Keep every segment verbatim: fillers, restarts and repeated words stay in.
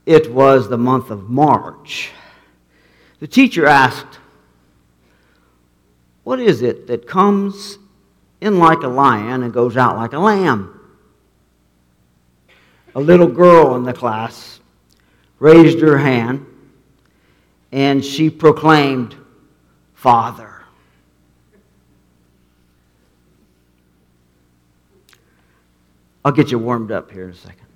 It was the month of March. The teacher asked, "What is it that comes in like a lion and goes out like a lamb?" A little girl in the class raised her hand and she proclaimed, "Father." I'll get you warmed up here in a second.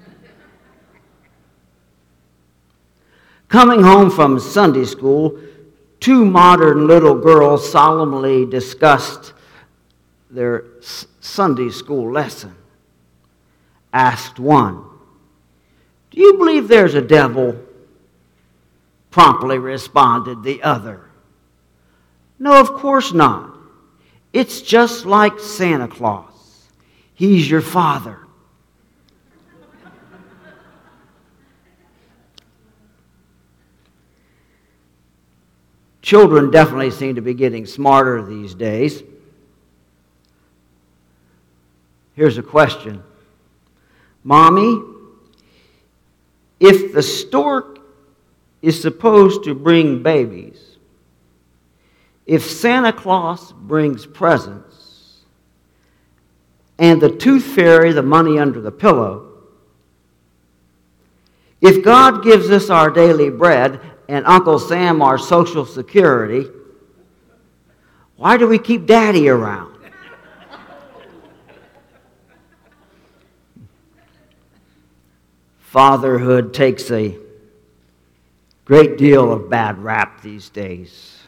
Coming home from Sunday school, two modern little girls solemnly discussed their Sunday school lesson. Asked one, "Do you believe there's a devil?" Promptly responded the other, "No, of course not. It's just like Santa Claus. He's your father." Children definitely seem to be getting smarter these days. Here's a question. "Mommy, if the stork is supposed to bring babies, if Santa Claus brings presents, and the tooth fairy the money under the pillow, if God gives us our daily bread and Uncle Sam our Social Security, why do we keep Daddy around?" Fatherhood takes a great deal of bad rap these days.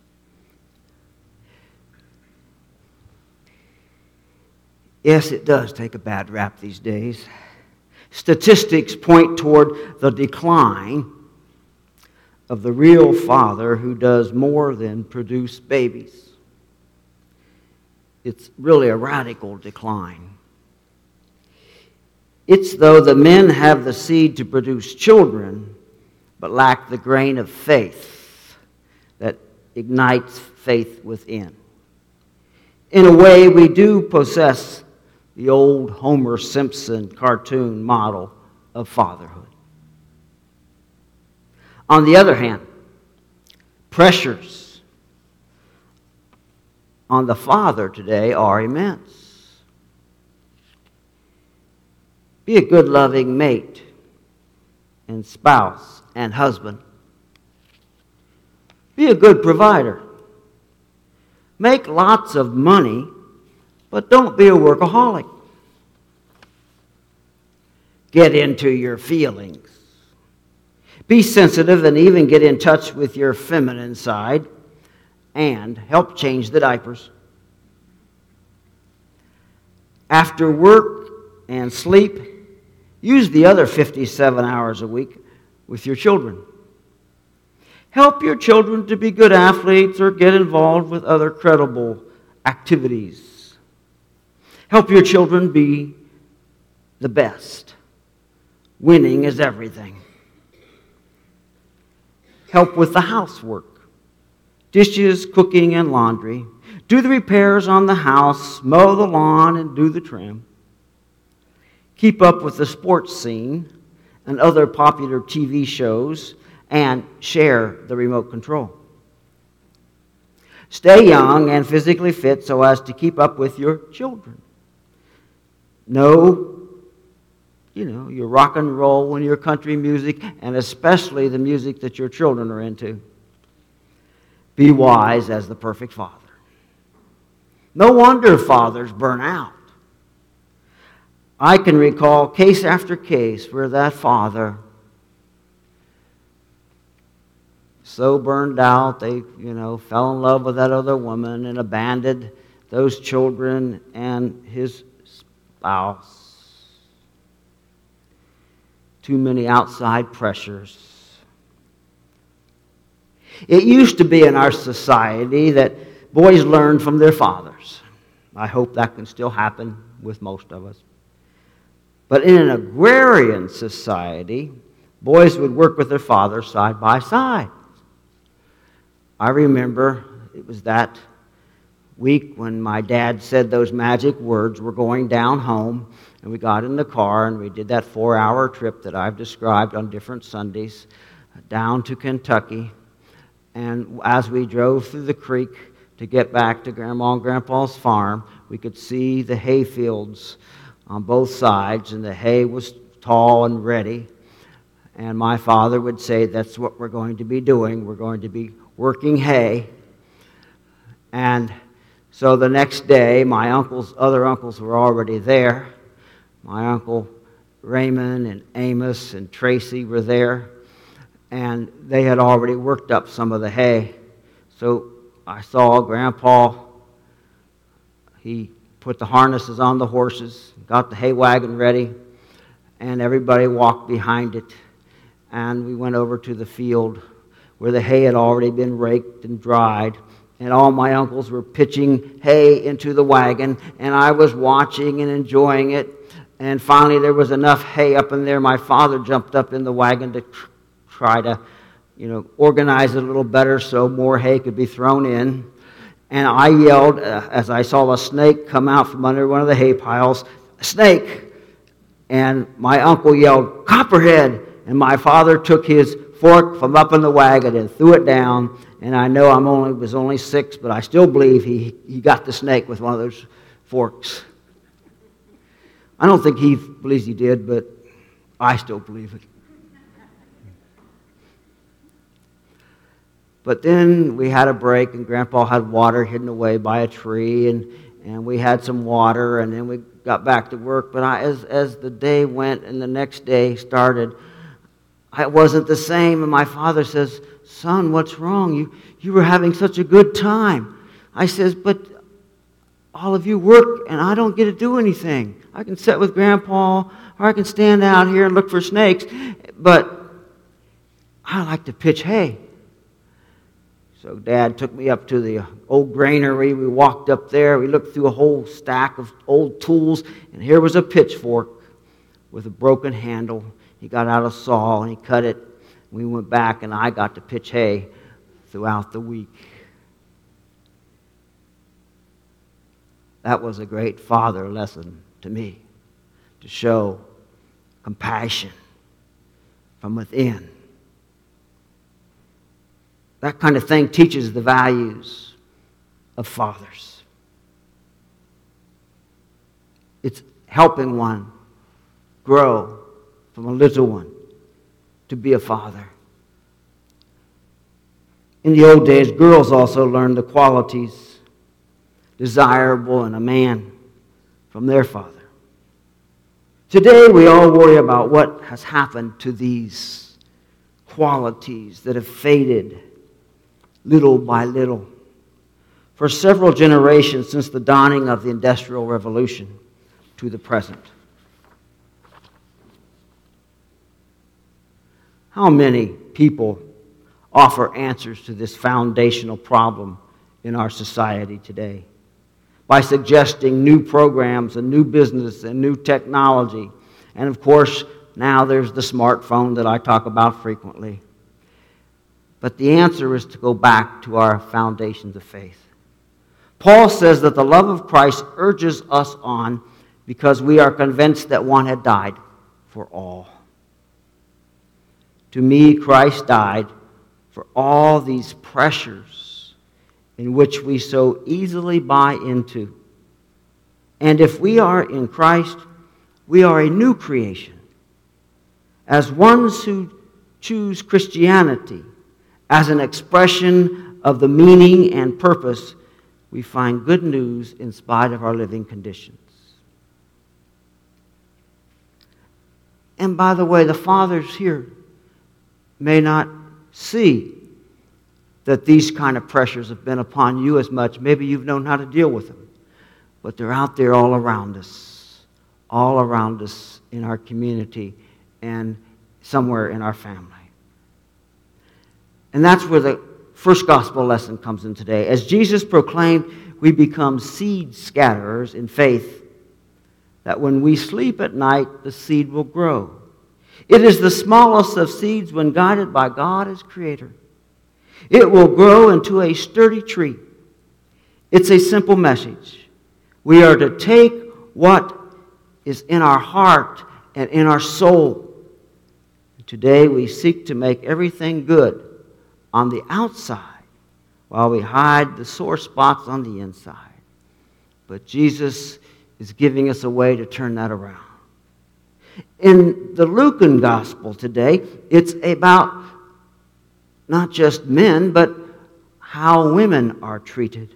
Yes, it does take a bad rap these days. Statistics point toward the decline of the real father who does more than produce babies. It's really a radical decline. It's though the men have the seed to produce children, but lack the grain of faith that ignites faith within. In a way, we do possess the old Homer Simpson cartoon model of fatherhood. On the other hand, pressures on the father today are immense. Be a good, loving mate and spouse and husband. Be a good provider. Make lots of money, but don't be a workaholic. Get into your feelings. Be sensitive and even get in touch with your feminine side and help change the diapers. After work and sleep, use the other fifty-seven hours a week with your children. Help your children to be good athletes or get involved with other credible activities. Help your children be the best. Winning is everything. Help with the housework, dishes, cooking, and laundry. Do the repairs on the house, mow the lawn, and do the trim. Keep up with the sports scene and other popular T V shows, and share the remote control. Stay young and physically fit so as to keep up with your children. Know, you know, your rock and roll and your country music, and especially the music that your children are into. Be wise as the perfect father. No wonder fathers burn out. I can recall case after case where that father, so burned out, they, you know, fell in love with that other woman and abandoned those children and his spouse. Too many outside pressures. It used to be in our society that boys learned from their fathers. I hope that can still happen with most of us. But in an agrarian society, boys would work with their fathers side by side. I remember it was that week when my dad said those magic words, we're going down home. And we got in the car and we did that four-hour trip that I've described on different Sundays down to Kentucky. And as we drove through the creek to get back to Grandma and Grandpa's farm, we could see the hay fields on both sides, and the hay was tall and ready. And my father would say, that's what we're going to be doing. We're going to be working hay. And so the next day, my uncles, other uncles were already there. My uncle Raymond and Amos and Tracy were there, and they had already worked up some of the hay. So I saw Grandpa. He put the harnesses on the horses, got the hay wagon ready, and everybody walked behind it. And we went over to the field where the hay had already been raked and dried. And all my uncles were pitching hay into the wagon, and I was watching and enjoying it. And finally, there was enough hay up in there. My father jumped up in the wagon to tr- try to, you know, organize it a little better so more hay could be thrown in. And I yelled uh, as I saw a snake come out from under one of the hay piles, "A snake!" And my uncle yelled, "Copperhead!" And my father took his fork from up in the wagon and threw it down. And I know I'm only was only six, but I still believe he, he got the snake with one of those forks. I don't think he believes he did, but I still believe it. But then we had a break, and Grandpa had water hidden away by a tree, and, and we had some water, and then we got back to work. But I, as, as the day went and the next day started, it wasn't the same. And my father says, "Son, what's wrong? You, you were having such a good time." I says, "But all of you work, and I don't get to do anything. I can sit with Grandpa, or I can stand out here and look for snakes, but I like to pitch hay." So Dad took me up to the old granary. We walked up there. We looked through a whole stack of old tools, and here was a pitchfork with a broken handle. He got out a saw, and he cut it. We went back, and I got to pitch hay throughout the week. That was a great father lesson to me, to show compassion from within. That kind of thing teaches the values of fathers. It's helping one grow from a little one to be a father. In the old days, girls also learned the qualities desirable in a man from their father. Today, we all worry about what has happened to these qualities that have faded little by little for several generations since the dawning of the Industrial Revolution to the present. How many people offer answers to this foundational problem in our society today by suggesting new programs and new business and new technology? And of course, now there's the smartphone that I talk about frequently. But the answer is to go back to our foundations of faith. Paul says that the love of Christ urges us on because we are convinced that one had died for all. To me, Christ died for all these pressures in which we so easily buy into. And if we are in Christ, we are a new creation. As ones who choose Christianity as an expression of the meaning and purpose, we find good news in spite of our living conditions. And by the way, the fathers here may not see that these kind of pressures have been upon you as much. Maybe you've known how to deal with them. But they're out there all around us, all around us in our community and somewhere in our family. And that's where the first gospel lesson comes in today. As Jesus proclaimed, we become seed scatterers in faith, that when we sleep at night, the seed will grow. It is the smallest of seeds when guided by God as Creator. It will grow into a sturdy tree. It's a simple message. We are to take what is in our heart and in our soul. Today we seek to make everything good on the outside while we hide the sore spots on the inside. But Jesus is giving us a way to turn that around. In the Lucan Gospel today, it's about not just men, but how women are treated.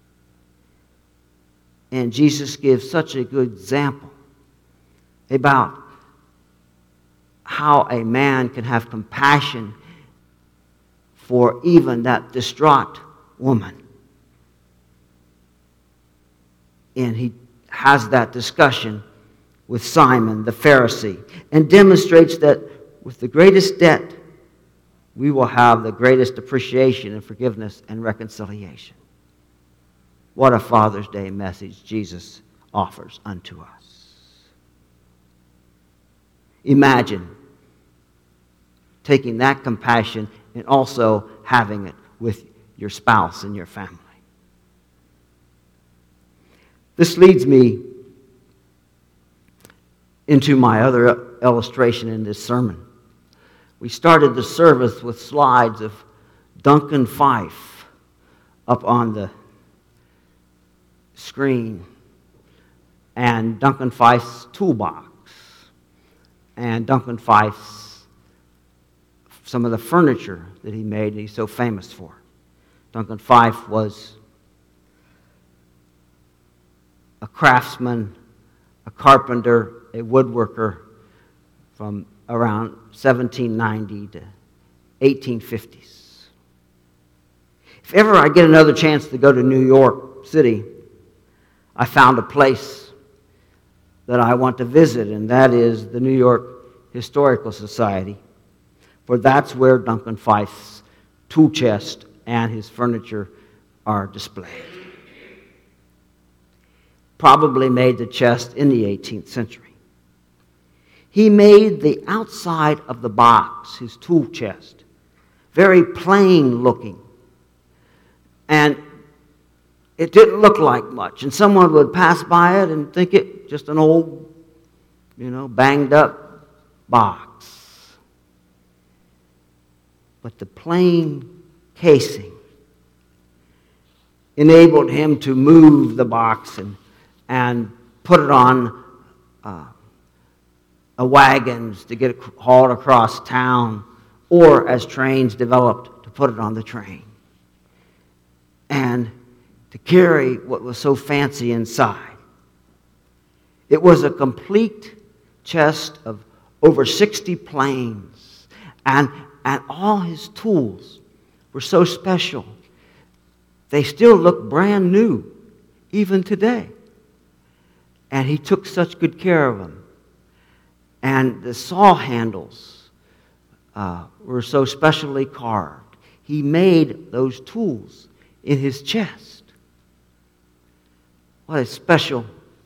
And Jesus gives such a good example about how a man can have compassion for even that distraught woman. And he has that discussion with Simon the Pharisee and demonstrates that with the greatest debt, we will have the greatest appreciation and forgiveness and reconciliation. What a Father's Day message Jesus offers unto us. Imagine taking that compassion and also having it with your spouse and your family. This leads me into my other illustration in this sermon. We started the service with slides of Duncan Fife up on the screen, and Duncan Fife's toolbox, and Duncan Fife's, some of the furniture that he made and he's so famous for. Duncan Fife was a craftsman, a carpenter, a woodworker from around seventeen ninety to eighteen fifties. If ever I get another chance to go to New York City, I found a place that I want to visit, and that is the New York Historical Society, for that's where Duncan Fife's tool chest and his furniture are displayed. Probably made the chest in the eighteenth century. He made the outside of the box, his tool chest, very plain looking. And it didn't look like much. And someone would pass by it and think it just an old, you know, banged up box. But the plain casing enabled him to move the box and, and put it on uh, a wagons to get it hauled across town, or as trains developed, to put it on the train. And to carry what was so fancy inside. It was a complete chest of over sixty planes, and, and all his tools were so special. They still look brand new, even today. And he took such good care of them. And the saw handles uh, were so specially carved. He made those tools in his chest. What a special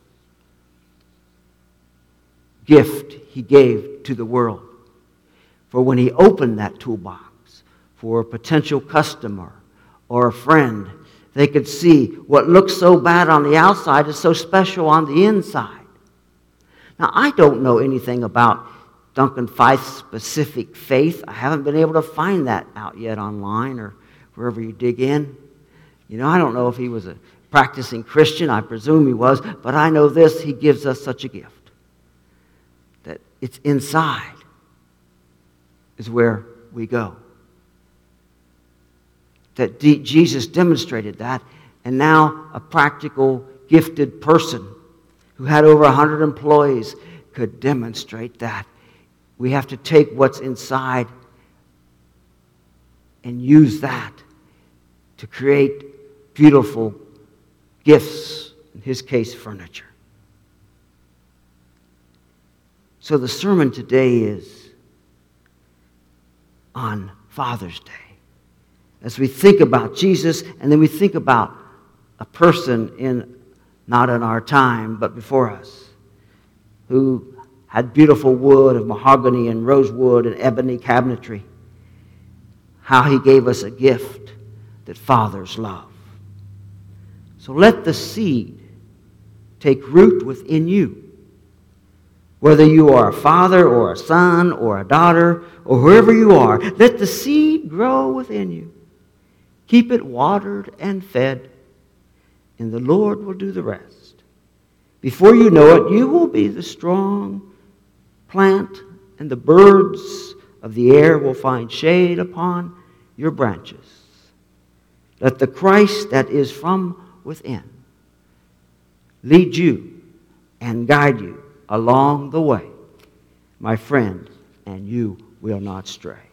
gift he gave to the world. For when he opened that toolbox for a potential customer or a friend, they could see what looks so bad on the outside is so special on the inside. Now, I don't know anything about Duncan Fife's specific faith. I haven't been able to find that out yet online or wherever you dig in. You know, I don't know if he was a practicing Christian. I presume he was. But I know this, he gives us such a gift. That it's inside is where we go. That D- Jesus demonstrated that. And now a practical, gifted person who had over one hundred employees could demonstrate that. We have to take what's inside and use that to create beautiful gifts, in his case, furniture. So the sermon today is on Father's Day. As we think about Jesus, and then we think about a person in, not in our time, but before us, who had beautiful wood of mahogany and rosewood and ebony cabinetry. How he gave us a gift that fathers love. So let the seed take root within you. Whether you are a father or a son or a daughter or whoever you are, let the seed grow within you. Keep it watered and fed, and the Lord will do the rest. Before you know it, you will be the strong plant, and the birds of the air will find shade upon your branches. Let the Christ that is from within lead you and guide you along the way, my friend, and you will not stray.